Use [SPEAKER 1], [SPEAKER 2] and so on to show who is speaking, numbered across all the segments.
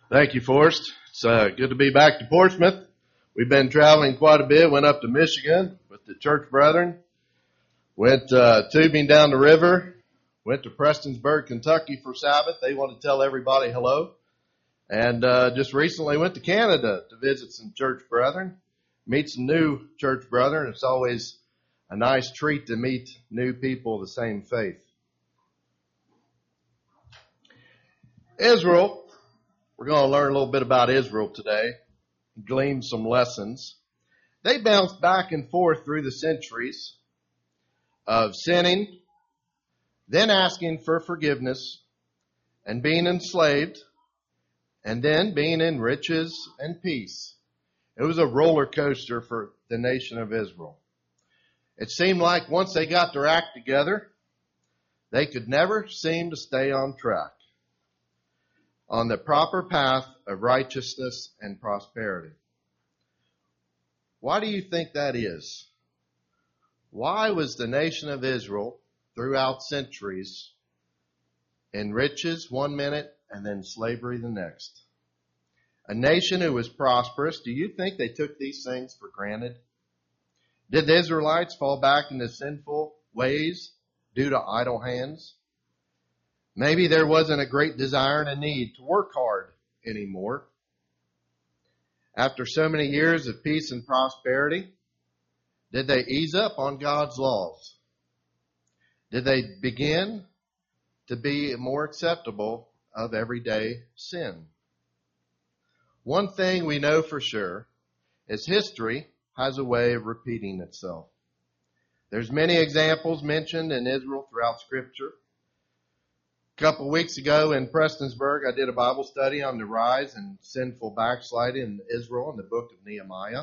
[SPEAKER 1] Thank you, Forrest. It's good to be back to Portsmouth. We've been traveling quite a bit. Went up to Michigan with the church brethren. Went tubing down the river. Went to Prestonsburg, Kentucky for Sabbath. They want to tell everybody hello. And just recently went to Canada to visit some church brethren, meet some new church brethren. It's always a nice treat to meet new people of the same faith. Israel. We're going to learn a little bit about Israel today, glean some lessons. They bounced back and forth through the centuries of sinning, then asking for forgiveness, and being enslaved, and then being in riches and peace. It was a roller coaster for the nation of Israel. It seemed like once they got their act together, they could never seem to stay on track, on the proper path of righteousness and prosperity. Why do you think that is? Why was the nation of Israel throughout centuries in riches one minute and then slavery the next? A nation who was prosperous, do you think they took these things for granted? Did the Israelites fall back into sinful ways due to idle hands? Maybe there wasn't a great desire and a need to work hard anymore. After so many years of peace and prosperity, did they ease up on God's laws? Did they begin to be more acceptable of everyday sin? One thing we know for sure is history has a way of repeating itself. There's many examples mentioned in Israel throughout Scripture. A couple of weeks ago in Prestonsburg, I did a Bible study on the rise and sinful backsliding in Israel in the book of Nehemiah.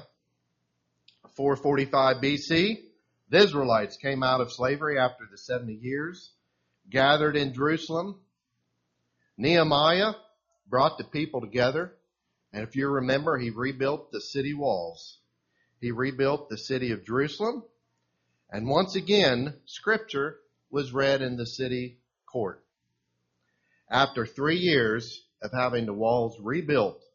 [SPEAKER 1] 445 BC, the Israelites came out of slavery after the 70 years, gathered in Jerusalem. Nehemiah brought the people together, and if you remember, he rebuilt the city walls. He rebuilt the city of Jerusalem, and once again, Scripture was read in the city court. After 3 years of having the walls rebuilt,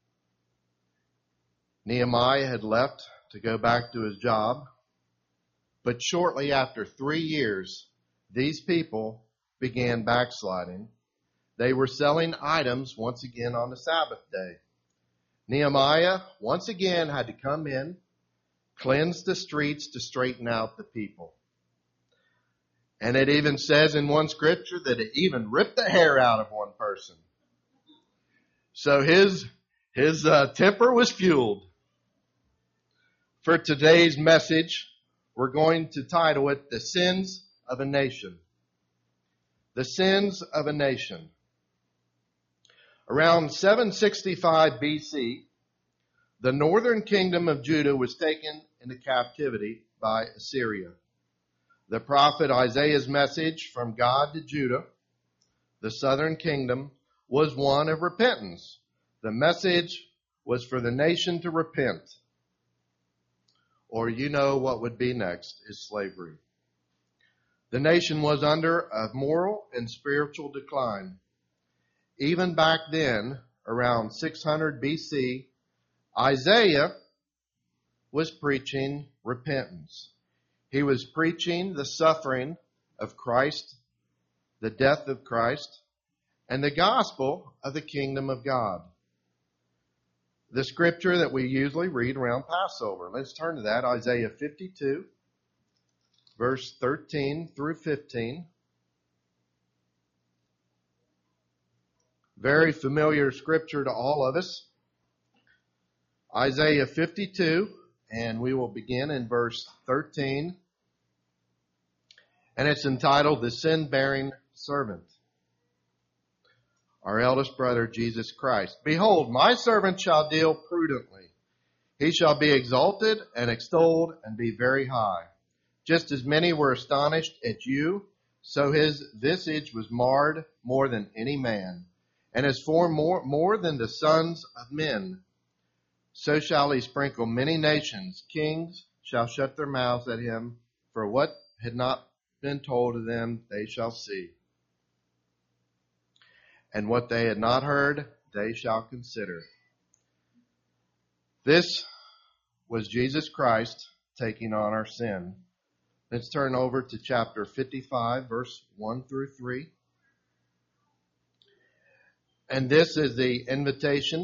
[SPEAKER 1] Nehemiah had left to go back to his job. But shortly after 3 years, these people began backsliding. They were selling items once again on the Sabbath day. Nehemiah once again had to come in, cleanse the streets to straighten out the people. And it even says in one scripture that it even ripped the hair out of one person. So his temper was fueled. For today's message, we're going to title it, The Sins of a Nation. The Sins of a Nation. Around 765 BC, the northern kingdom of Judah was taken into captivity by Assyria. The prophet Isaiah's message from God to Judah, the southern kingdom, was one of repentance. The message was for the nation to repent. Or you know what would be next is slavery. The nation was under a moral and spiritual decline. Even back then, around 600 BC, Isaiah was preaching repentance. He was preaching the suffering of Christ, the death of Christ, and the gospel of the kingdom of God. The scripture that we usually read around Passover. Let's turn to that, Isaiah 52, verse 13 through 15. Very familiar scripture to all of us. Isaiah 52, and we will begin in verse 13. And it's entitled, The Sin-Bearing Servant. Our eldest brother, Jesus Christ. Behold, my servant shall deal prudently. He shall be exalted and extolled and be very high. Just as many were astonished at you, so his visage was marred more than any man, and his form more than the sons of men. So shall he sprinkle many nations. Kings shall shut their mouths at him, for what had not been told to them they shall see. And what they had not heard, they shall consider. This was Jesus Christ taking on our sin. Let's turn over to chapter 55, verse 1 through 3. And this is the invitation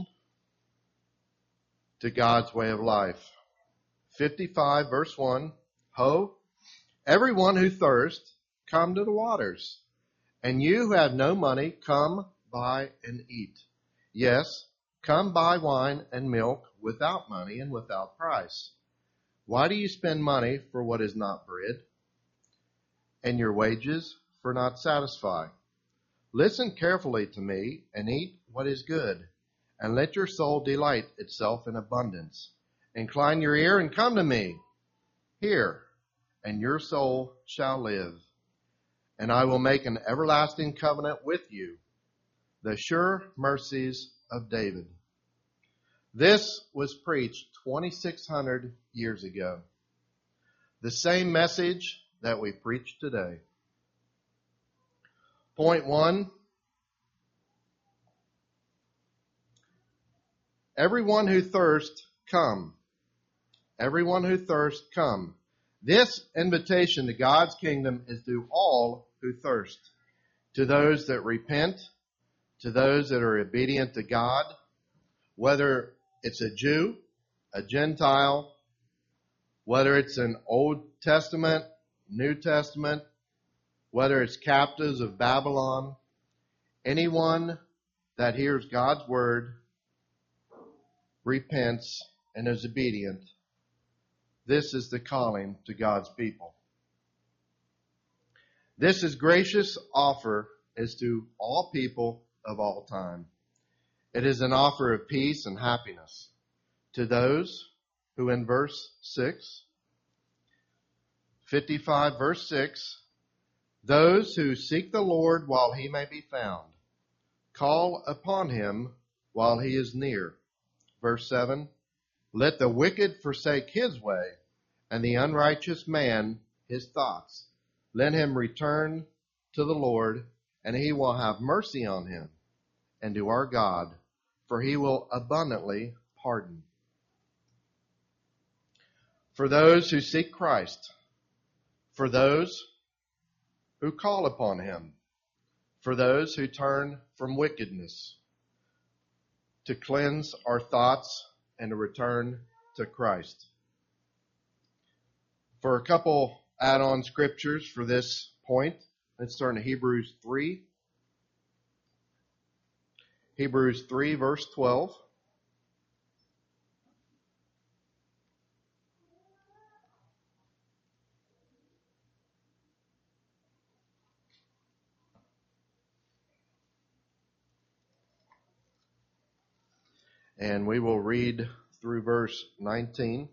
[SPEAKER 1] to God's way of life. 55, verse 1. Ho, everyone who thirsts, come to the waters. And you who have no money, come buy and eat. Yes, come buy wine and milk without money and without price. Why do you spend money for what is not bread, and your wages for not satisfy? Listen carefully to me and eat what is good, and let your soul delight itself in abundance. Incline your ear and come to me. Hear, and your soul shall live. And I will make an everlasting covenant with you, the sure mercies of David. This was preached 2,600 years ago. The same message that we preach today. Point 1. Everyone who thirsts, come. Everyone who thirsts, come. This invitation to God's kingdom is to all who thirst. To those that repent, to those that are obedient to God, whether it's a Jew, a Gentile, whether it's an Old Testament, New Testament, whether it's captives of Babylon, anyone that hears God's word, repents, and is obedient. This is the calling to God's people. This is gracious offer is to all people of all time. It is an offer of peace and happiness to those who in verse 6, 55 verse 6, those who seek the Lord while he may be found, call upon him while he is near. Verse 7, let the wicked forsake his way, and the unrighteous man his thoughts. Let him return to the Lord, and he will have mercy on him, and to our God, for he will abundantly pardon. For those who seek Christ, for those who call upon him, for those who turn from wickedness, to cleanse our thoughts and to return to Christ. For a couple add-on scriptures for this point, let's turn to Hebrews 3. Hebrews 3 verse 12. And we will read through verse 19.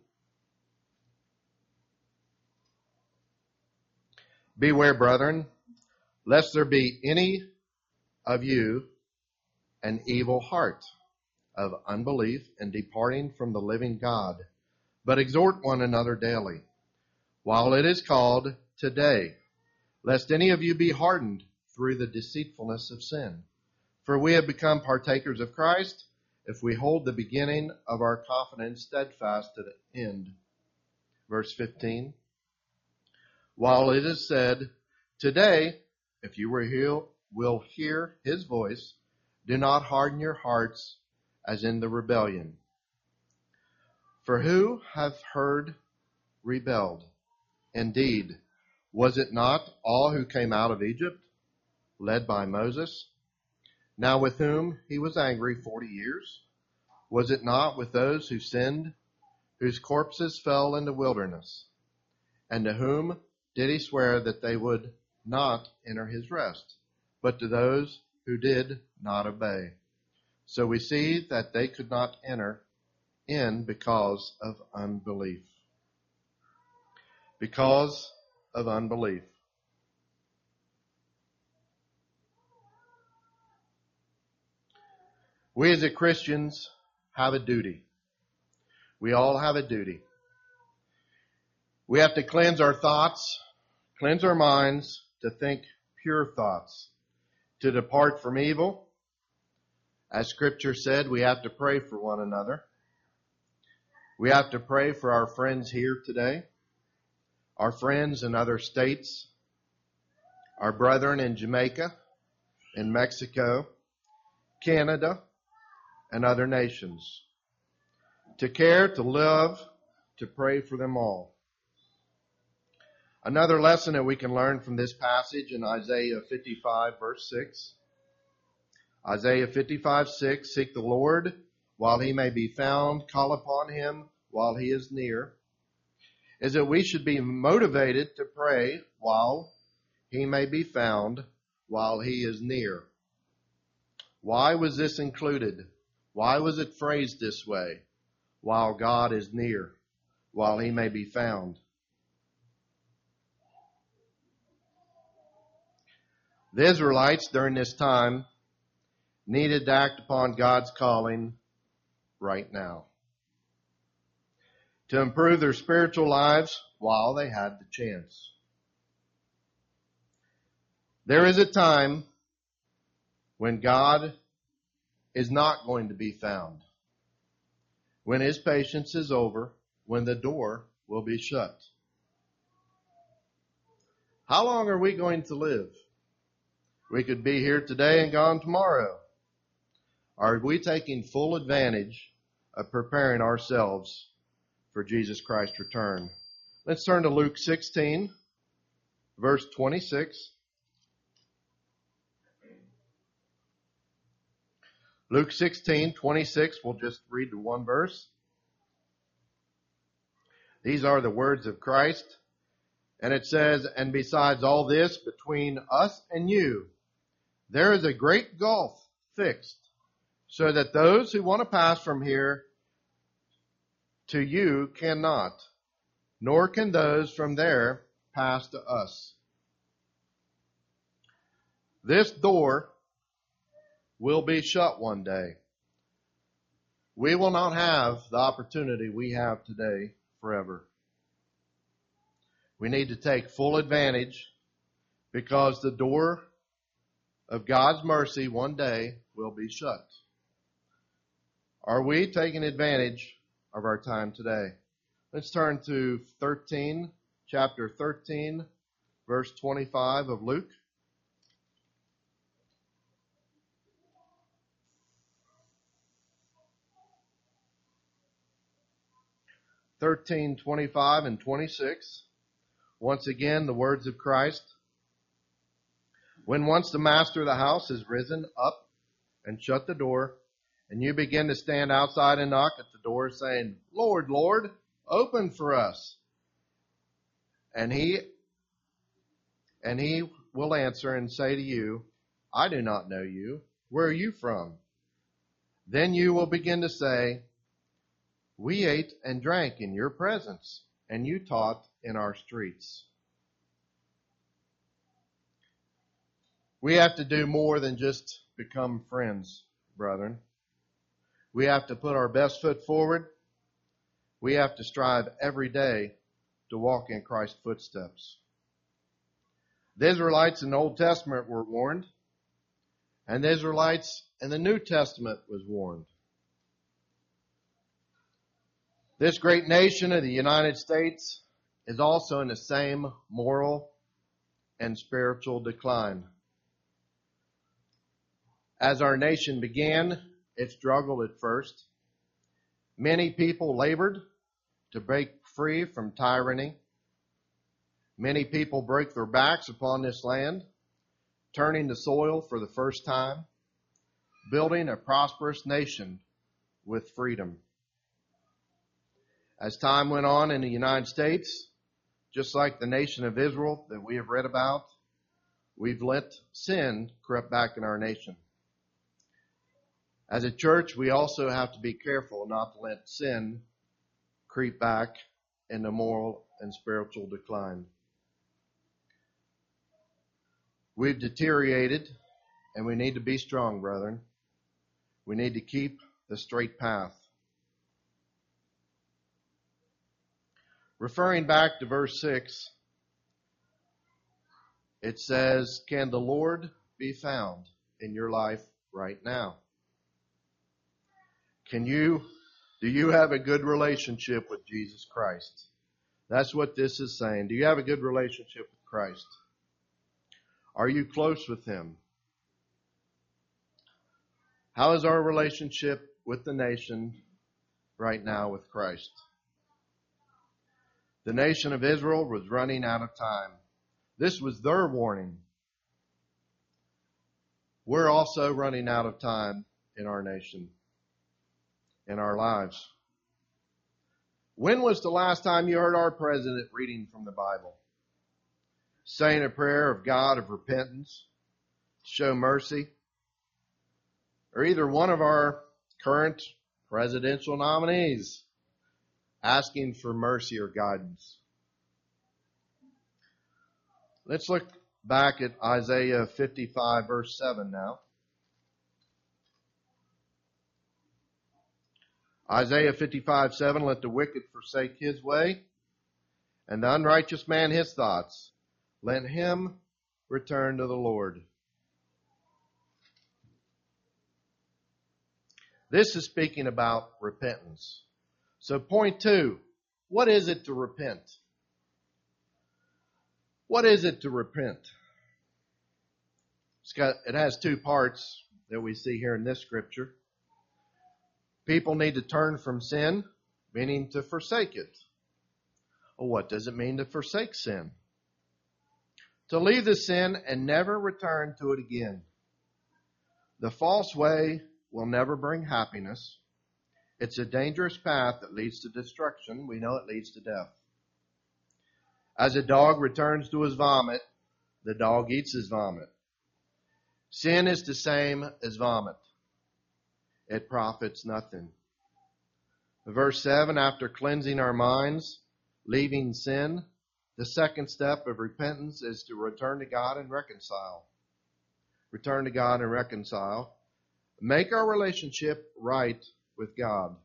[SPEAKER 1] Beware, brethren, lest there be any of you an evil heart of unbelief and departing from the living God, but exhort one another daily, while it is called today, lest any of you be hardened through the deceitfulness of sin. For we have become partakers of Christ, if we hold the beginning of our confidence steadfast to the end. Verse 15. While it is said, today, if you will hear his voice, do not harden your hearts as in the rebellion. For who hath heard rebelled? Indeed, was it not all who came out of Egypt, led by Moses? Now with whom he was angry 40 years? Was it not with those who sinned, whose corpses fell in the wilderness? And to whom did he swear that they would not enter his rest, but to those who did not obey? So we see that they could not enter in because of unbelief. Because of unbelief. We as Christians have a duty. We all have a duty. We have to cleanse our thoughts, cleanse our minds to think pure thoughts, to depart from evil, As Scripture said, we have to pray for one another. We have to pray for our friends here today, our friends in other states, our brethren in Jamaica, in Mexico, Canada, and other nations. To care, to love, to pray for them all. Another lesson that we can learn from this passage in Isaiah 55, verse 6. Isaiah 55:6, seek the Lord while he may be found, call upon him while he is near, is that we should be motivated to pray while he may be found, while he is near. Why was this included? Why was it phrased this way? While God is near, while he may be found. The Israelites during this time needed to act upon God's calling right now, to improve their spiritual lives while they had the chance. There is a time when God is not going to be found, when his patience is over, when the door will be shut. How long are we going to live? We could be here today and gone tomorrow. Are we taking full advantage of preparing ourselves for Jesus Christ's return? Let's turn to Luke 16, verse 26. Luke 16:26, we'll just read the one verse. These are the words of Christ. And it says, and besides all this, between us and you, there is a great gulf fixed, so that those who want to pass from here to you cannot, nor can those from there pass to us. This door will be shut one day. We will not have the opportunity we have today forever. We need to take full advantage, because the door of God's mercy one day will be shut. Are we taking advantage of our time today? Let's turn to chapter 13, verse 25 of Luke. 13:25 and 26. Once again, the words of Christ. When once the master of the house has risen up and shut the door, and you begin to stand outside and knock at the door, saying, Lord, Lord, open for us. And he will answer and say to you, I do not know you. Where are you from? Then you will begin to say, we ate and drank in your presence, and you taught in our streets. We have to do more than just become friends, brethren. We have to put our best foot forward. We have to strive every day to walk in Christ's footsteps. The Israelites in the Old Testament were warned, and the Israelites in the New Testament was warned. This great nation of the United States is also in the same moral and spiritual decline. As our nation began, it struggled at first. Many people labored to break free from tyranny. Many people broke their backs upon this land, turning the soil for the first time, building a prosperous nation with freedom. As time went on in the United States, just like the nation of Israel that we have read about, we've let sin creep back in our nation. As a church, we also have to be careful not to let sin creep back into moral and spiritual decline. We've deteriorated, and we need to be strong, brethren. We need to keep the straight path. Referring back to verse 6, it says, can the Lord be found in your life right now? Do you have a good relationship with Jesus Christ? That's what this is saying. Do you have a good relationship with Christ? Are you close with Him? How is our relationship with the nation right now with Christ? The nation of Israel was running out of time. This was their warning. We're also running out of time in our nation, in our lives. When was the last time you heard our president reading from the Bible? Saying a prayer of God of repentance, show mercy? Or either one of our current presidential nominees asking for mercy or guidance? Let's look back at Isaiah 55 verse 7 now. Isaiah 55:7, let the wicked forsake his way, and the unrighteous man his thoughts. Let him return to the Lord. This is speaking about repentance. So point 2, what is it to repent? What is it to repent? It has 2 parts that we see here in this scripture. People need to turn from sin, meaning to forsake it. Well, what does it mean to forsake sin? To leave the sin and never return to it again. The false way will never bring happiness. It's a dangerous path that leads to destruction. We know it leads to death. As a dog returns to his vomit, the dog eats his vomit. Sin is the same as vomit. It profits nothing. Verse 7, after cleansing our minds, leaving sin, the second step of repentance is to return to God and reconcile. Return to God and reconcile. Make our relationship right with God.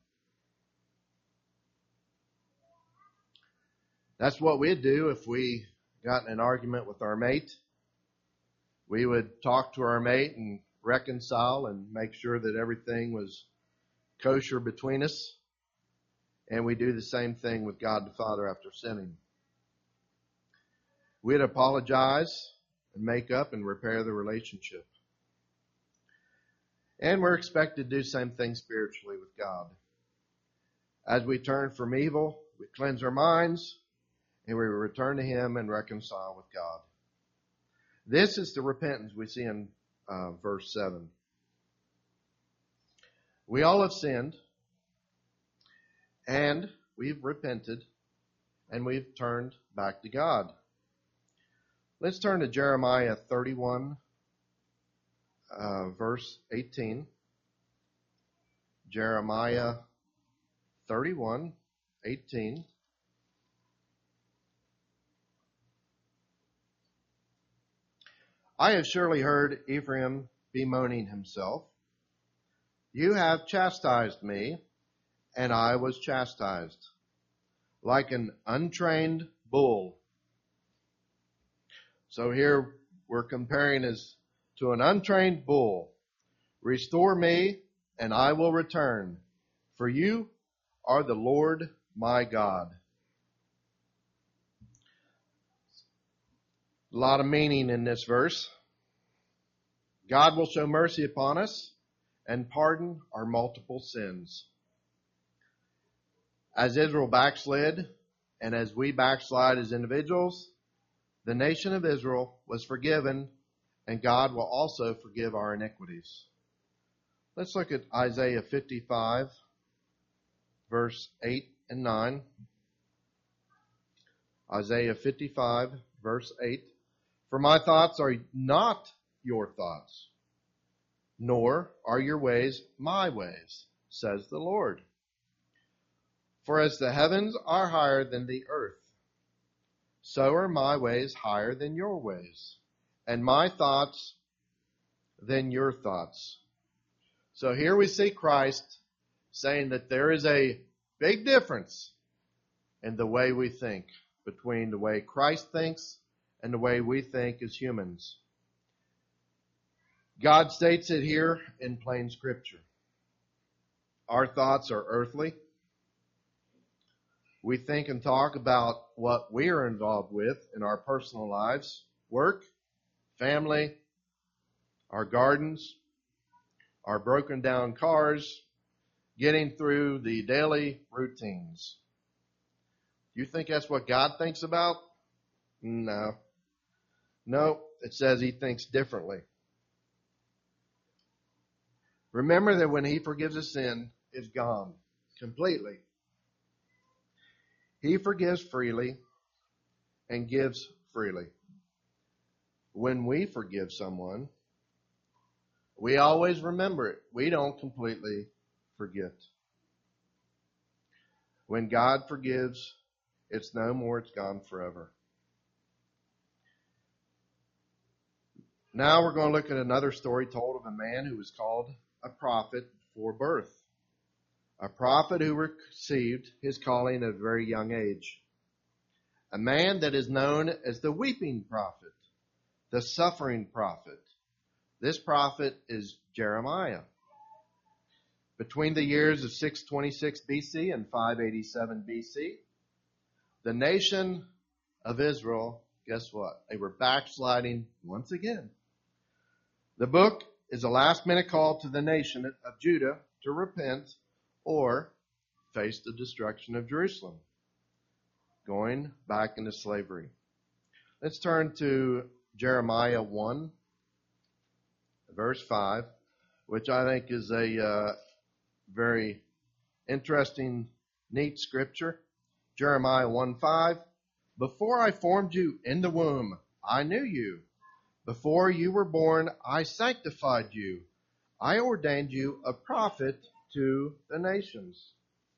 [SPEAKER 1] That's what we'd do if we got in an argument with our mate. We would talk to our mate and reconcile and make sure that everything was kosher between us. And we do the same thing with God the Father after sinning. We'd apologize and make up and repair the relationship. And we're expected to do the same thing spiritually with God. As we turn from evil, we cleanse our minds, and we return to Him and reconcile with God. This is the repentance we see in verse 7. We all have sinned, and we've repented, and we've turned back to God. Let's turn to Jeremiah 31, verse 18. Jeremiah 31, 18. I have surely heard Ephraim bemoaning himself. You have chastised me, and I was chastised, like an untrained bull. So here we're comparing as to an untrained bull. Restore me, and I will return, for you are the Lord my God. A lot of meaning in this verse. God will show mercy upon us and pardon our multiple sins. As Israel backslid, and as we backslide as individuals, the nation of Israel was forgiven, and God will also forgive our iniquities. Let's look at Isaiah 55, verse 8 and 9. Isaiah 55, verse 8. For my thoughts are not your thoughts, nor are your ways my ways, says the Lord. For as the heavens are higher than the earth, so are my ways higher than your ways, and my thoughts than your thoughts. So here we see Christ saying that there is a big difference in the way we think between the way Christ thinks and the way we think as humans. God states it here in plain scripture. our thoughts are earthly. We think and talk about what we are involved with in our personal lives, work, family, our gardens, our broken down cars, getting through the daily routines. You think that's what God thinks about? No. No, it says he thinks differently. Remember that when he forgives a sin, it's gone completely. He forgives freely and gives freely. When we forgive someone, we always remember it. We don't completely forget. When God forgives, it's no more, it's gone forever. Now we're going to look at another story told of a man who was called a prophet before birth. A prophet who received his calling at a very young age. A man that is known as the weeping prophet, the suffering prophet. This prophet is Jeremiah. Between the years of 626 BC and 587 BC, the nation of Israel, guess what? They were backsliding once again. The book is a last-minute call to the nation of Judah to repent or face the destruction of Jerusalem, going back into slavery. Let's turn to Jeremiah 1, verse 5, which I think is a very interesting, neat scripture. Jeremiah 1:5. Before I formed you in the womb, I knew you. Before you were born, I sanctified you. I ordained you a prophet to the nations.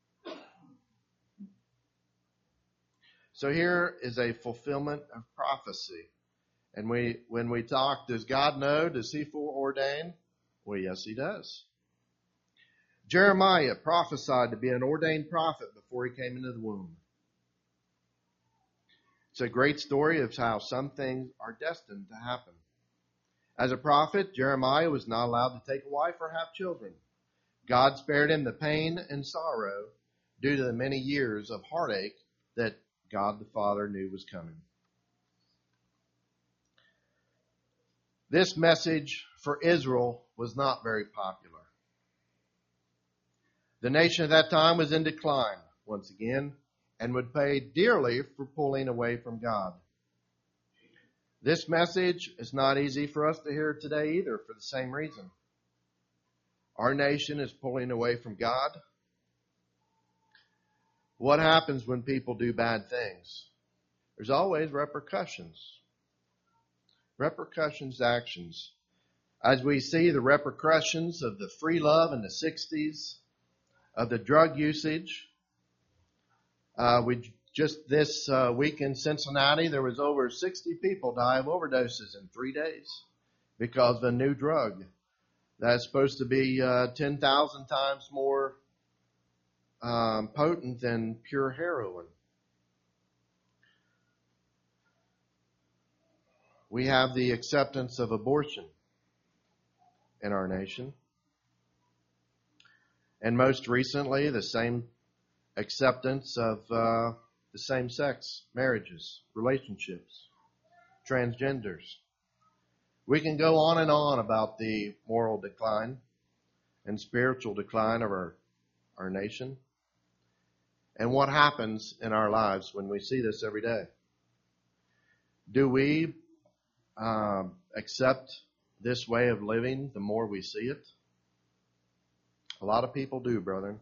[SPEAKER 1] So here is a fulfillment of prophecy. And when we talk, does God know? Does he foreordain? Well, yes, he does. Jeremiah prophesied to be an ordained prophet before he came into the womb. It's a great story of how some things are destined to happen. As a prophet, Jeremiah was not allowed to take a wife or have children. God spared him the pain and sorrow due to the many years of heartache that God the Father knew was coming. This message for Israel was not very popular. The nation at that time was in decline once again and would pay dearly for pulling away from God. This message is not easy for us to hear today either for the same reason. Our nation is pulling away from God. What happens when people do bad things? There's always repercussions. Repercussions, actions. As we see the repercussions of the free love in the 60s, of the drug usage. Just this week in Cincinnati, there was over 60 people die of overdoses in 3 days because of a new drug that's supposed to be 10,000 times more potent than pure heroin. We have the acceptance of abortion in our nation. And most recently, the same acceptance of the same-sex marriages, relationships, transgenders. We can go on and on about the moral decline and spiritual decline of our nation and what happens in our lives when we see this every day. Do we accept this way of living the more we see it? A lot of people do, brethren.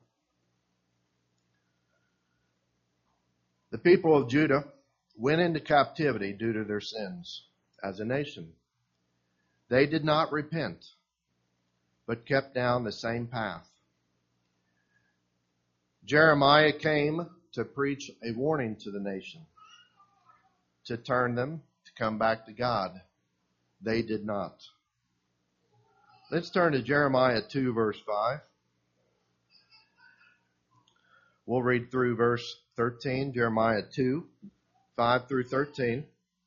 [SPEAKER 1] The people of Judah went into captivity due to their sins as a nation. They did not repent, but kept down the same path. Jeremiah came to preach a warning to the nation, to turn them to come back to God. They did not. Let's turn to Jeremiah 2, verse 5. We'll read through verse 13, Jeremiah 2, 5 through 13.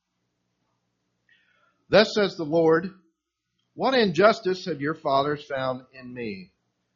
[SPEAKER 1] Thus says the Lord, what injustice have your fathers found in me,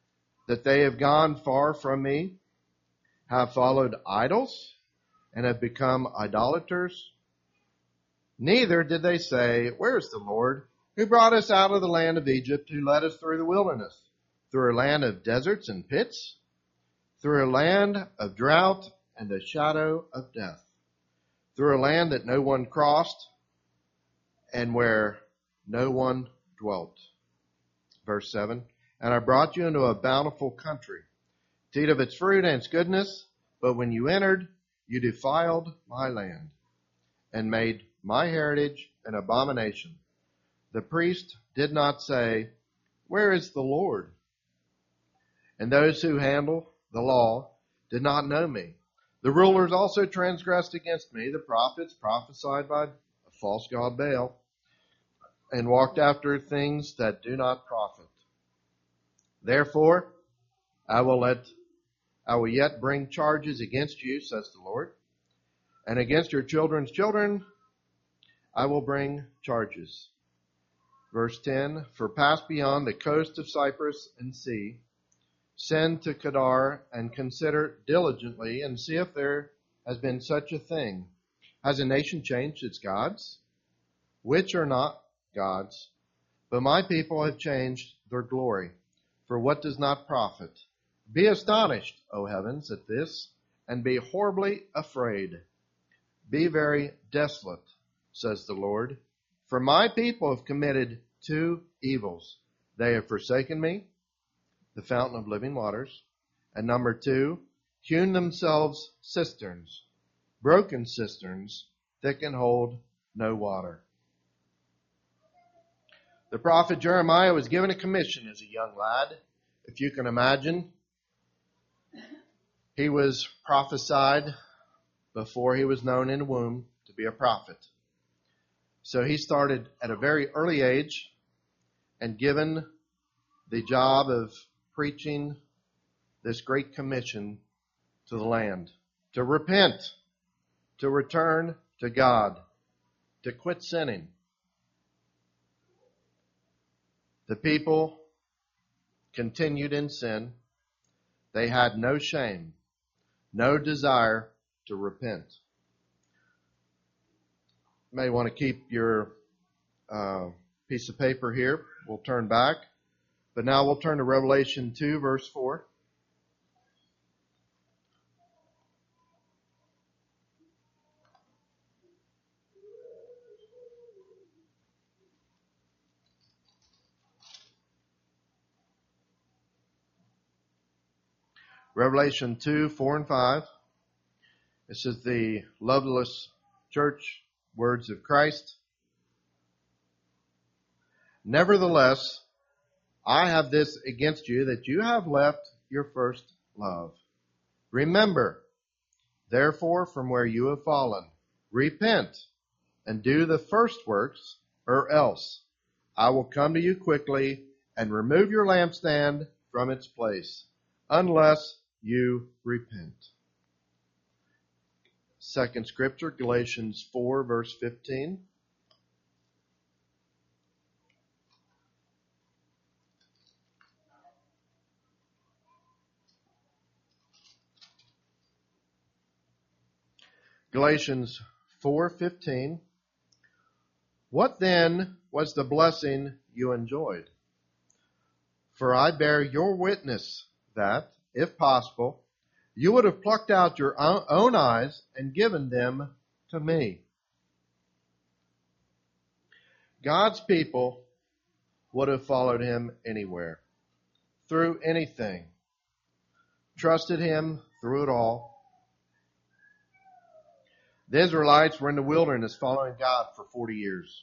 [SPEAKER 1] that they have gone far from me, have followed idols, and have become idolaters? Neither did they say, where is the Lord, who brought us out of the land of Egypt, who led us through the wilderness, through a land of deserts and pits, through a land of drought and the shadow of death, through a land that no one crossed and where no one dwelt. Verse 7, and I brought you into a bountiful country, to eat of its fruit and its goodness, but when you entered, you defiled my land and made my heritage an abomination. The priest did not say, where is the Lord? And those who handle the law did not know me. The rulers also transgressed against me. The prophets prophesied by a false god Baal and walked after things that do not profit. Therefore, I will yet bring charges against you, says the Lord, and against your children's children I will bring charges. Verse 10, for pass beyond the coast of Cyprus and see, send to Kedar and consider diligently and see if there has been such a thing. Has a nation changed its gods, which are not gods? But my people have changed their glory for what does not profit. Be astonished, O heavens, at this, and be horribly afraid. Be very desolate, says the Lord. For my people have committed two evils. They have forsaken me, the fountain of living waters, and number two, hewn themselves cisterns, broken cisterns that can hold no water. The prophet Jeremiah was given a commission as a young lad. If you can imagine, he was prophesied before he was known in the womb to be a prophet. So he started at a very early age and given the job of preaching this great commission to the land, to repent, to return to God, to quit sinning. The people continued in sin. They had no shame, no desire to repent. You may want to keep your piece of paper here. We'll turn back. But now we'll turn to Revelation 2, verse 4. Revelation 2, 4 and 5. This is the loveless church words of Christ. Nevertheless, I have this against you, that you have left your first love. Remember, therefore, from where you have fallen, repent and do the first works, or else I will come to you quickly and remove your lampstand from its place, unless you repent. Second scripture, Galatians 4, verse 15. Galatians 4:15. What then was the blessing you enjoyed? For I bear your witness that, if possible, you would have plucked out your own eyes and given them to me. God's people would have followed him anywhere, through anything, trusted him through it all. The Israelites were in the wilderness following God for 40 years.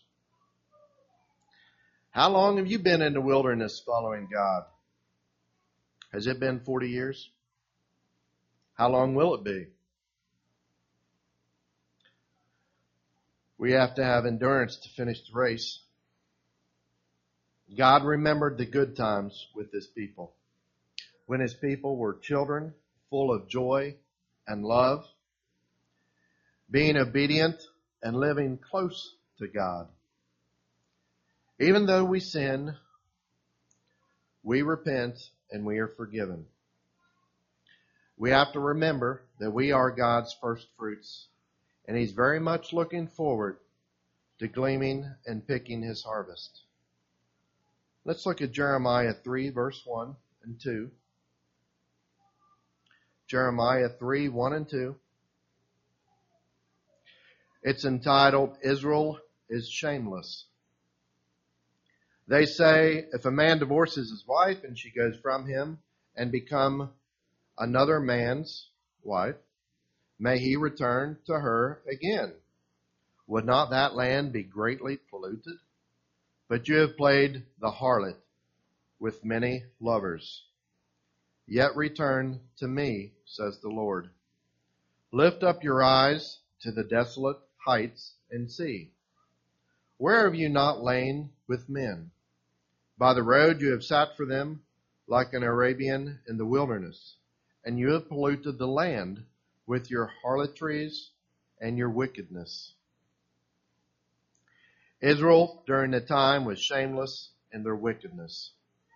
[SPEAKER 1] How long have you been in the wilderness following God? Has it been 40 years? How long will it be? We have to have endurance to finish the race. God remembered the good times with his people, when his people were children full of joy and love, being obedient and living close to God. Even though we sin, we repent and we are forgiven. We have to remember that we are God's first fruits, and He's very much looking forward to gleaning and picking His harvest. Let's look at Jeremiah 3, verse 1 and 2. Jeremiah 3, 1 and 2. It's entitled, Israel is Shameless. They say, if a man divorces his wife and she goes from him and become another man's wife, may he return to her again. Would not that land be greatly polluted? But you have played the harlot with many lovers. Yet return to me, says the Lord. Lift up your eyes to the desolate heights and see. Where have you not lain with men? By the road you have sat for them like an Arabian in the wilderness, and you have polluted the land with your harlotries and your wickedness. Israel during the time was shameless in their wickedness.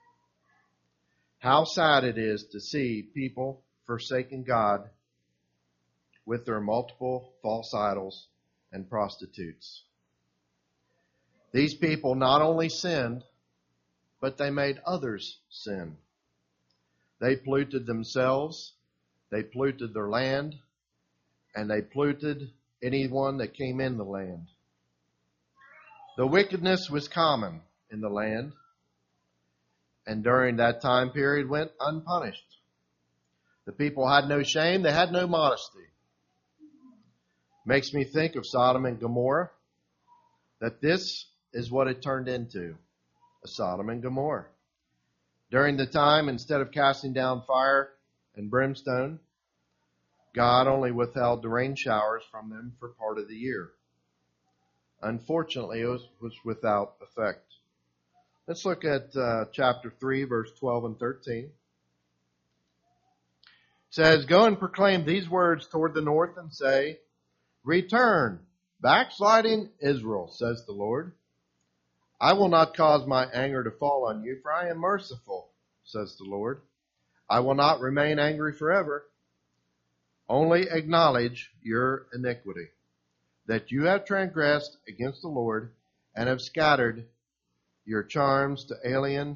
[SPEAKER 1] How sad it is to see people forsaking God with their multiple false idols and prostitutes. These people not only sinned, but they made others sin. They polluted themselves, they polluted their land, and they polluted anyone that came in the land. The wickedness was common in the land, and during that time period went unpunished. The people had no shame, they had no modesty. Makes me think of Sodom and Gomorrah, that this is what it turned into, a Sodom and Gomorrah. During the time, instead of casting down fire and brimstone, God only withheld the rain showers from them for part of the year. Unfortunately, it was without effect. Let's look at chapter 3, verse 12 and 13. It says, Go and proclaim these words toward the north and say, Return, backsliding Israel, says the Lord. I will not cause my anger to fall on you, for I am merciful, says the Lord. I will not remain angry forever. Only acknowledge your iniquity, that you have transgressed against the Lord and have scattered your charms to alien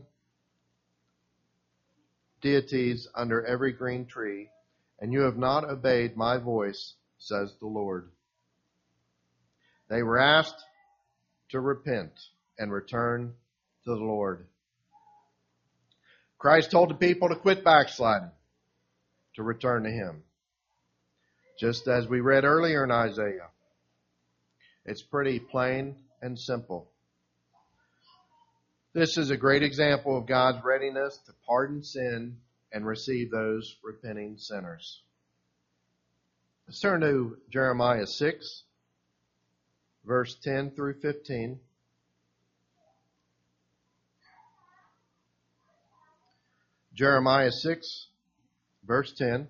[SPEAKER 1] deities under every green tree, and you have not obeyed my voice, says the Lord. They were asked to repent and return to the Lord. Christ told the people to quit backsliding, to return to Him. Just as we read earlier in Isaiah. It's pretty plain and simple. This is a great example of God's readiness to pardon sin and receive those repenting sinners. Let's turn to Jeremiah 6, verse 10 through 15. Jeremiah 6, verse 10.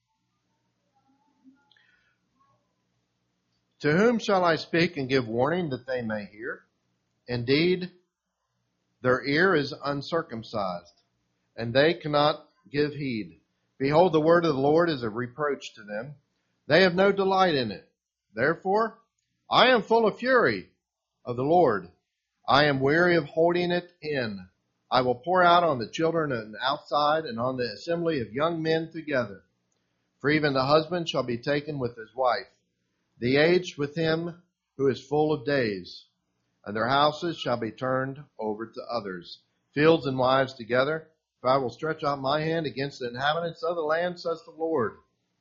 [SPEAKER 1] To whom shall I speak and give warning that they may hear? Indeed, their ear is uncircumcised, and they cannot give heed. Behold, the word of the Lord is a reproach to them. They have no delight in it. Therefore, I am full of fury of the Lord. I am weary of holding it in. I will pour out on the children and outside and on the assembly of young men together. For even the husband shall be taken with his wife, the aged with him who is full of days, and their houses shall be turned over to others, fields and wives together. For I will stretch out my hand against the inhabitants of the land, says the Lord.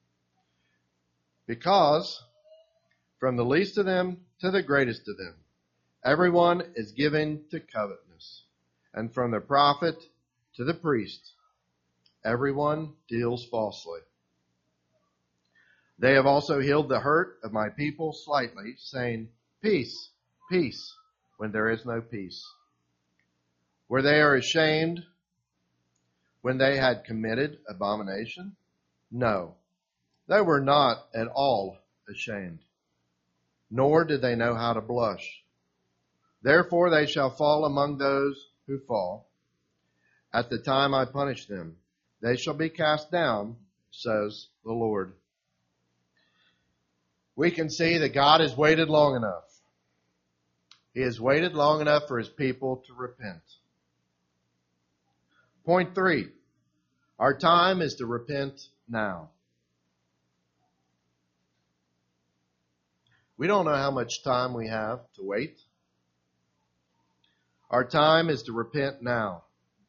[SPEAKER 1] Because from the least of them to the greatest of them, everyone is given to covetousness, and from the prophet to the priest, everyone deals falsely. They have also healed the hurt of my people slightly, saying, Peace, peace, when there is no peace. Were they are ashamed when they had committed abomination? No, they were not at all ashamed, nor did they know how to blush. Therefore they shall fall among those who fall, at the time I punish them. They shall be cast down, says the Lord. We can see that God has waited long enough. He has waited long enough for his people to repent. Point 3. Our time is to repent now. We don't know how much time we have to wait. Our time is to repent now.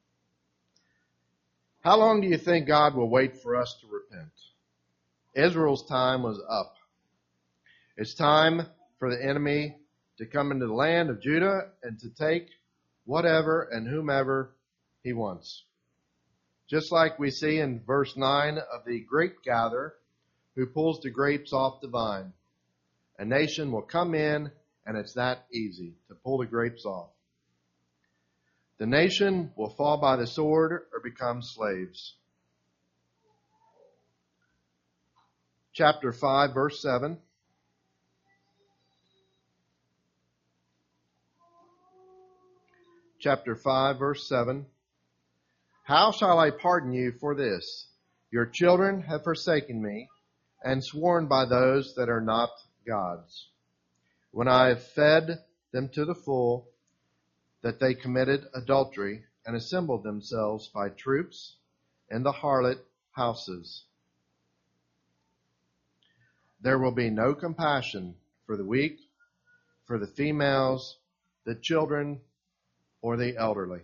[SPEAKER 1] How long do you think God will wait for us to repent? Israel's time was up. It's time for the enemy to come into the land of Judah and to take whatever and whomever he wants. Just like we see in verse 9 of the grape gatherer who pulls the grapes off the vine. A nation will come in, and it's that easy to pull the grapes off. The nation will fall by the sword or become slaves. Chapter 5, verse 7. Chapter 5, verse 7. How shall I pardon you for this? Your children have forsaken me and sworn by those that are not gods. When I have fed them to the full, that they committed adultery and assembled themselves by troops in the harlot houses. There will be no compassion for the weak, for the females, the children, or the elderly.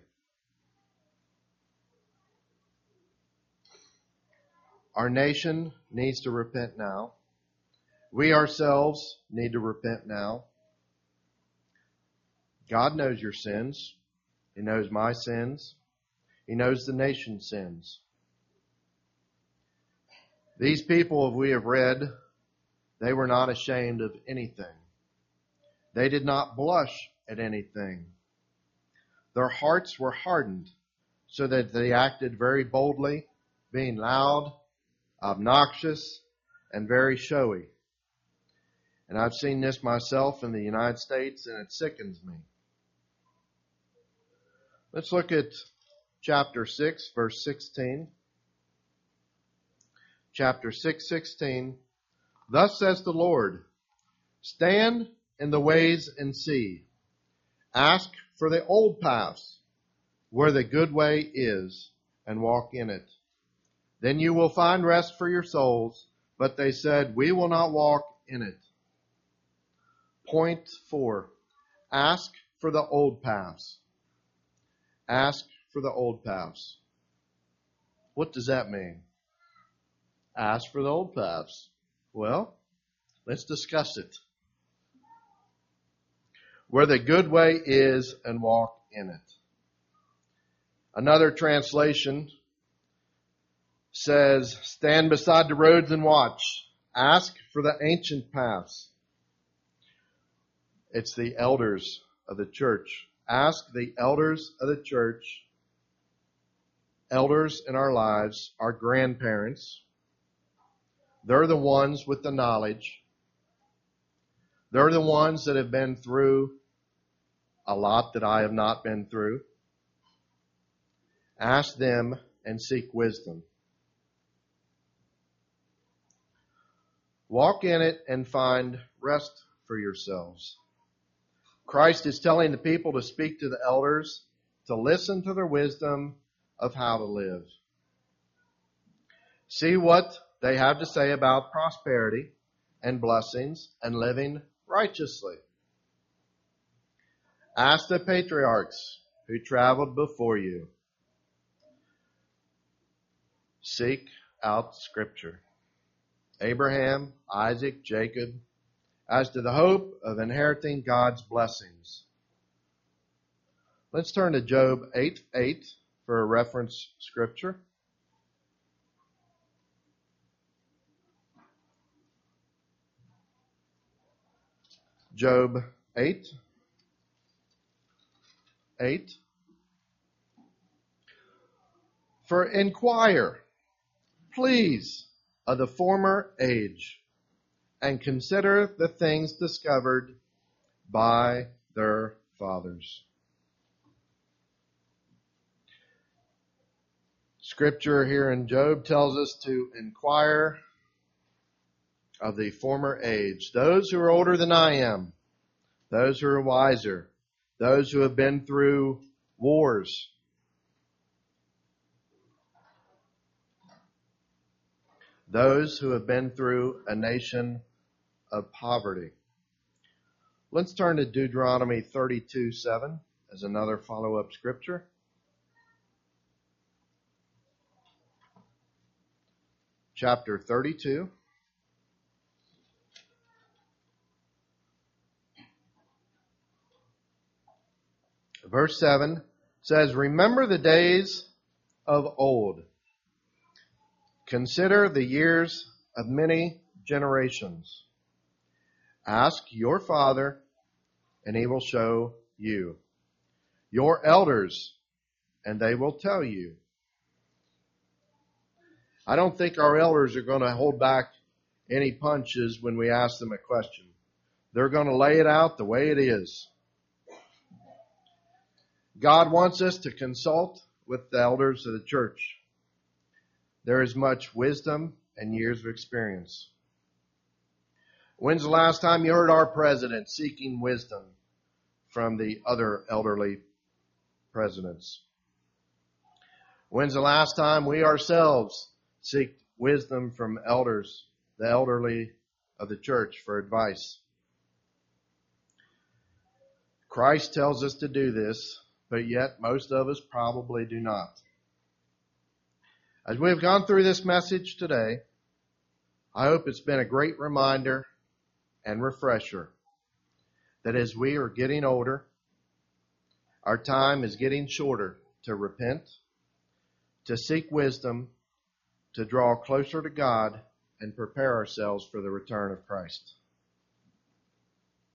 [SPEAKER 1] Our nation needs to repent now. We ourselves need to repent now. God knows your sins. He knows my sins. He knows the nation's sins. These people, we have read, they were not ashamed of anything. They did not blush at anything. Their hearts were hardened so that they acted very boldly, being loud, obnoxious, and very showy. And I've seen this myself in the United States, and it sickens me. Let's look at chapter 6, verse 16. Chapter 6, 16. Thus says the Lord, stand in the ways and see. Ask for the old paths, where the good way is, and walk in it. Then you will find rest for your souls. But they said, we will not walk in it. Point 4. Ask for the old paths. Ask for the old paths. What does that mean? Ask for the old paths. Well, let's discuss it. Where the good way is, and walk in it. Another translation says, stand beside the roads and watch. Ask for the ancient paths. It's the elders of the church. Ask the elders of the church. Elders in our lives, our grandparents. They're the ones with the knowledge. They're the ones that have been through a lot that I have not been through. Ask them and seek wisdom. Walk in it and find rest for yourselves. Christ is telling the people to speak to the elders, to listen to their wisdom of how to live. See what they have to say about prosperity and blessings and living righteously. Ask the patriarchs who traveled before you. Seek out Scripture. Abraham, Isaac, Jacob, as to the hope of inheriting God's blessings. Let's turn to Job 8:8 for a reference scripture. Job 8:8. For inquire, please, of the former age, and consider the things discovered by their fathers. Scripture here in Job tells us to inquire of the former age. Those who are older than I am, those who are wiser, those who have been through wars, those who have been through a nation of poverty. Let's turn to Deuteronomy 32:7 as another follow-up scripture. Chapter 32. Verse 7 says, "Remember the days of old. Consider the years of many generations. Ask your father, and he will show you. Your elders, and they will tell you." I don't think our elders are going to hold back any punches when we ask them a question. They're going to lay it out the way it is. God wants us to consult with the elders of the church. There is much wisdom and years of experience. When's the last time you heard our president seeking wisdom from the other elderly presidents? When's the last time we ourselves seek wisdom from elders, the elderly of the church, for advice? Christ tells us to do this, but yet most of us probably do not. As we have gone through this message today, I hope it's been a great reminder and refresher that as we are getting older, our time is getting shorter to repent, to seek wisdom, to draw closer to God, and prepare ourselves for the return of Christ.